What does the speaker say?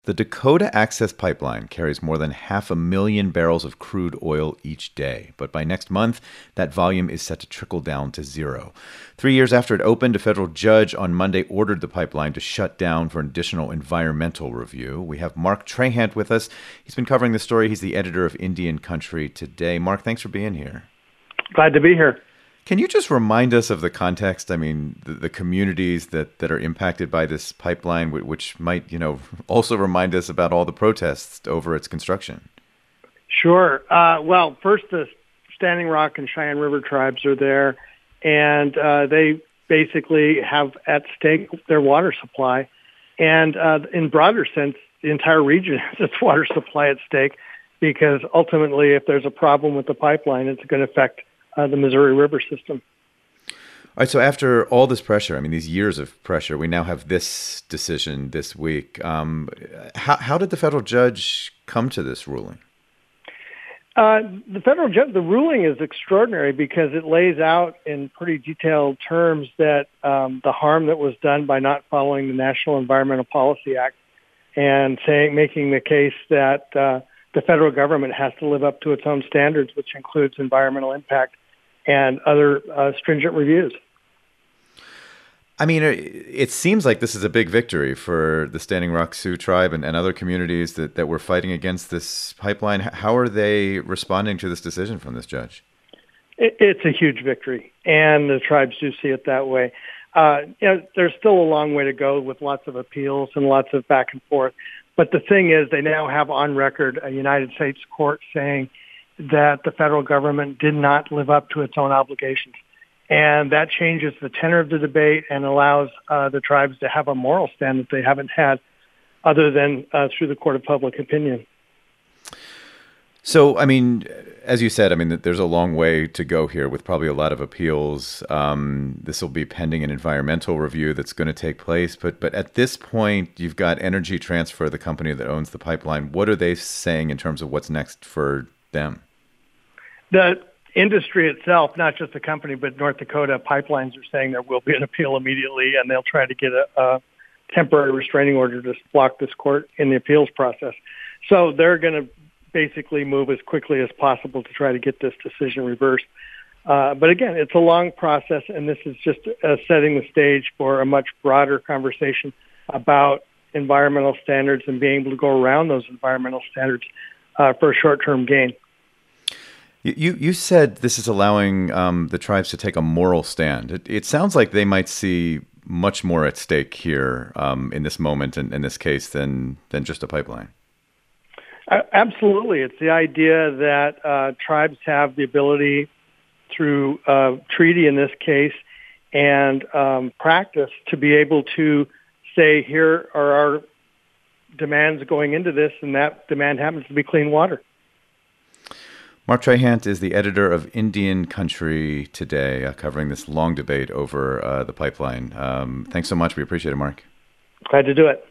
The Dakota Access Pipeline carries more than 500,000 barrels of crude oil each day, but by next month, that volume is set to trickle down to zero. 3 years after it opened, a federal judge on Monday ordered the pipeline to shut down for an additional environmental review. We have Mark Trahant with us. He's been covering the story. He's the editor of Indian Country Today. Mark, thanks for being here. Glad to be here. Can you just remind us of the context? I mean, the communities that are impacted by this pipeline, which might, also remind us about all the protests over its construction. Sure. Well, first, the Standing Rock and Cheyenne River tribes are there, and they basically have at stake their water supply. And in broader sense, the entire region has its water supply at stake, because ultimately, if there's a problem with the pipeline, it's going to affect the Missouri River system. All right, so after all this pressure, these years of pressure, we now have this decision this week. How did the federal judge come to this ruling? The federal judge, the ruling is extraordinary because it lays out in pretty detailed terms that the harm that was done by not following the National Environmental Policy Act, and making the case that the federal government has to live up to its own standards, which includes environmental impact and other stringent reviews. It seems like this is a big victory for the Standing Rock Sioux tribe and other communities that were fighting against this pipeline. How are they responding to this decision from this judge? It's a huge victory, and the tribes do see it that way. There's still a long way to go with lots of appeals and lots of back and forth. But the thing is, they now have on record a United States court saying that the federal government did not live up to its own obligations. And that changes the tenor of the debate and allows the tribes to have a moral stand that they haven't had other than through the court of public opinion. So, as you said, there's a long way to go here with probably a lot of appeals. This will be pending an environmental review that's going to take place. But at this point, you've got Energy Transfer, the company that owns the pipeline. What are they saying in terms of what's next for them? The industry itself, not just the company, but North Dakota Pipelines, are saying there will be an appeal immediately, and they'll try to get a temporary restraining order to block this court in the appeals process. So they're going to basically move as quickly as possible to try to get this decision reversed. But again, it's a long process, and this is just setting the stage for a much broader conversation about environmental standards and being able to go around those environmental standards for a short-term gain. You said this is allowing the tribes to take a moral stand. It sounds like they might see much more at stake here in this moment and in this case than just a pipeline. Absolutely. It's the idea that tribes have the ability through treaty in this case and practice to be able to say, here are our demands going into this, and that demand happens to be clean water. Mark Trahant is the editor of Indian Country Today, covering this long debate over the pipeline. Thanks so much. We appreciate it, Mark. Glad to do it.